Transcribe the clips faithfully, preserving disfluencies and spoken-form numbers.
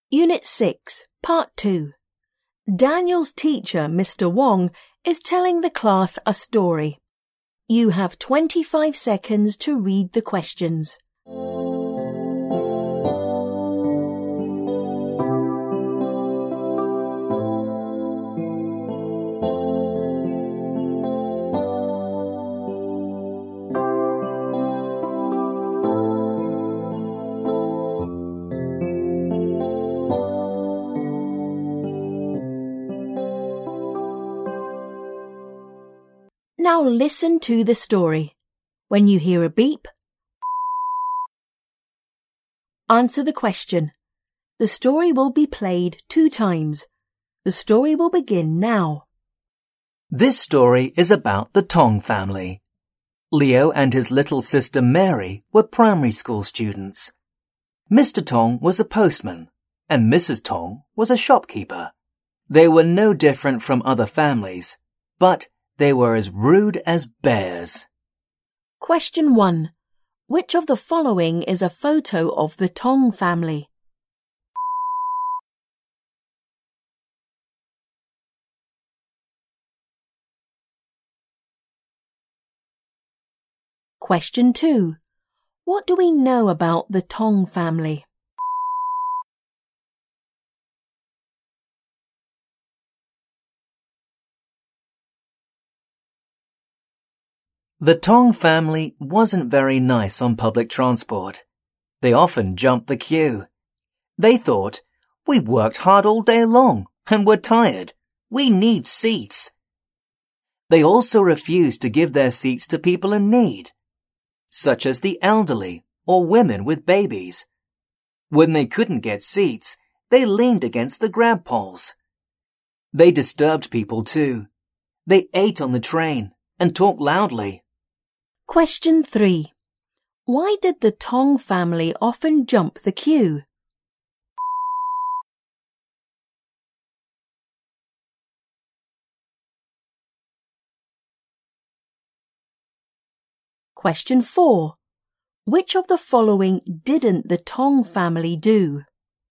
Unit six, Part two. Daniel's teacher, Mister Wong, is telling the class a story. You have twenty-five seconds to read the questions. Now listen to the story. When you hear a beep, answer the question. The story will be played two times. The story will begin now. This story is about the Tong family. Leo and his little sister Mary were primary school students. Mister Tong was a postman, and Missus Tong was a shopkeeper. They were no different from other families, but they were as rude as bears. Question one. Which of the following is a photo of the Tong family? Question two. What do we know about the Tong family? The Tong family wasn't very nice on public transport. They often jumped the queue. They thought, "We worked hard all day long and we're tired. We need seats." They also refused to give their seats to people in need, such as the elderly or women with babies. When they couldn't get seats, they leaned against the grab poles. They disturbed people too. They ate on the train and talked loudly. Question three. Why did the Tong family often jump the queue? Question four. Which of the following didn't the Tong family do?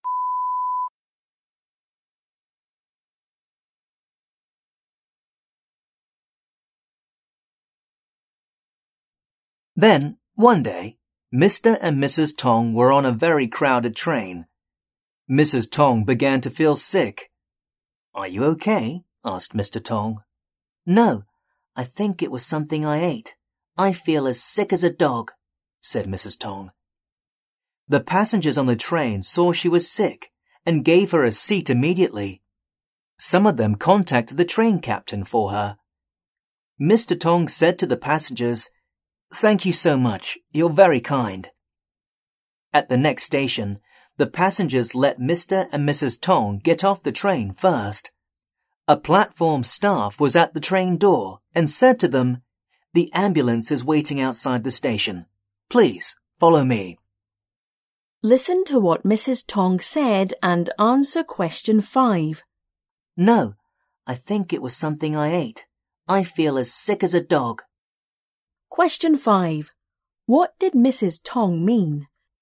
Then, one day, Mister and Missus Tong were on a very crowded train. Missus Tong began to feel sick. "Are you okay?" asked Mister Tong. "No, I think it was something I ate. I feel as sick as a dog," said Missus Tong. The passengers on the train saw she was sick and gave her a seat immediately. Some of them contacted the train captain for her. Mister Tong said to the passengers, "Thank you so much. You're very kind." At the next station, the passengers let Mister and Missus Tong get off the train first. A platform staff was at the train door and said to them, "The ambulance is waiting outside the station. Please follow me." Listen to what Missus Tong said and answer question five. "No, I think it was something I ate. I feel as sick as a dog." Question five. What did Missus Tong mean?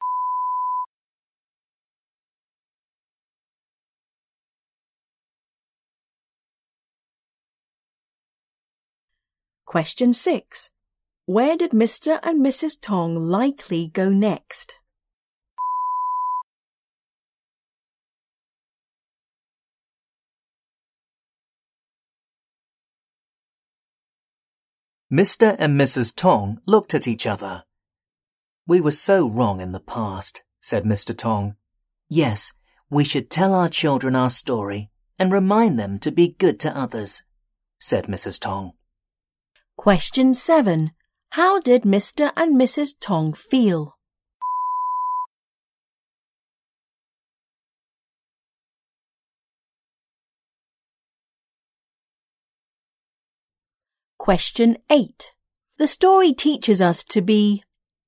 Question six. Where did Mister and Missus Tong likely go next? Mister and Missus Tong looked at each other. "We were so wrong in the past," said Mister Tong. "Yes, we should tell our children our story and remind them to be good to others," said Missus Tong. Question seven. How did Mister and Missus Tong feel? Question eight. The story teaches us to be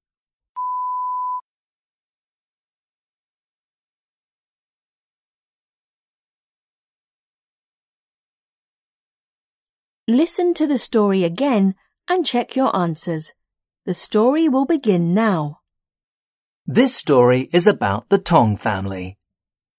Listen to the story again and check your answers. The story will begin now. This story is about the Tong family.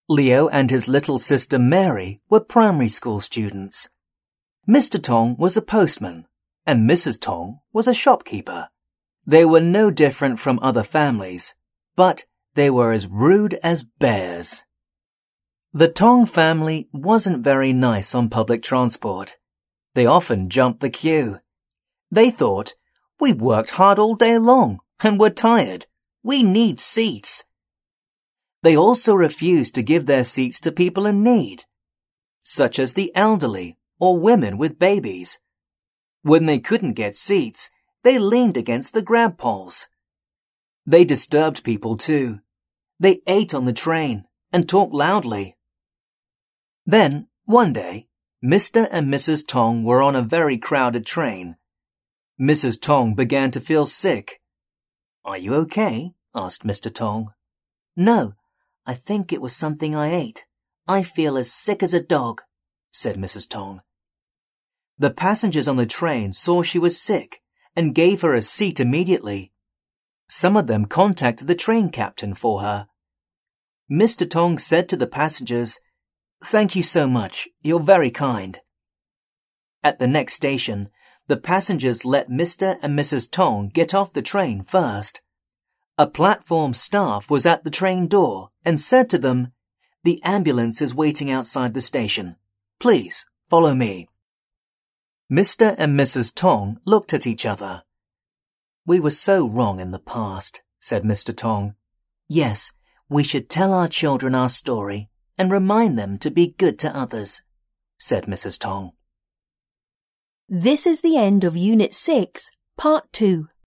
Leo and his little sister Mary were primary school students. Mister Tong was a postman, and Missus Tong was a shopkeeper. They were no different from other families, but they were as rude as bears. The Tong family wasn't very nice on public transport. They often jumped the queue. They thought, "We've worked hard all day long, and we're tired. We need seats." They also refused to give their seats to people in need, such as the elderly or women with babies. When they couldn't get seats, they leaned against the grab poles. They disturbed people too. They ate on the train and talked loudly. Then, one day, Mister and Missus Tong were on a very crowded train. Missus Tong began to feel sick. "Are you okay?" asked Mister Tong. "No, I think it was something I ate. I feel as sick as a dog," said Missus Tong. The passengers on the train saw she was sick and gave her a seat immediately. Some of them contacted the train captain for her. Mister Tong said to the passengers, "Thank you so much. You're very kind." At the next station, the passengers let Mister and Missus Tong get off the train first. A platform staff was at the train door and said to them, "The ambulance is waiting outside the station. Please, follow me." Mister and Missus Tong looked at each other. "We were so wrong in the past," said Mister Tong. "Yes, we should tell our children our story and remind them to be good to others," said Missus Tong. This is the end of Unit six, Part two.